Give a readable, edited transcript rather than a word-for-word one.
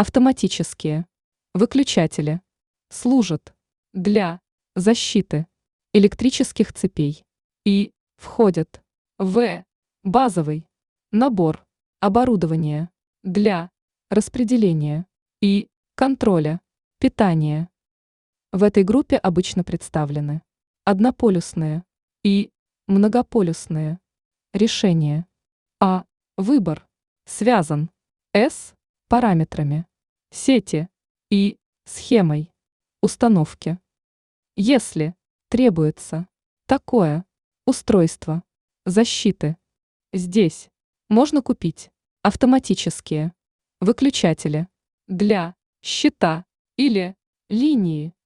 Автоматические выключатели служат для защиты электрических цепей и входят в базовый набор оборудования для распределения и контроля питания. В этой группе обычно представлены однополюсные и многополюсные решения. А. Выбор связан с параметрами сети и схемой установки. Если требуется такое устройство защиты, здесь можно купить автоматические выключатели для щита или линии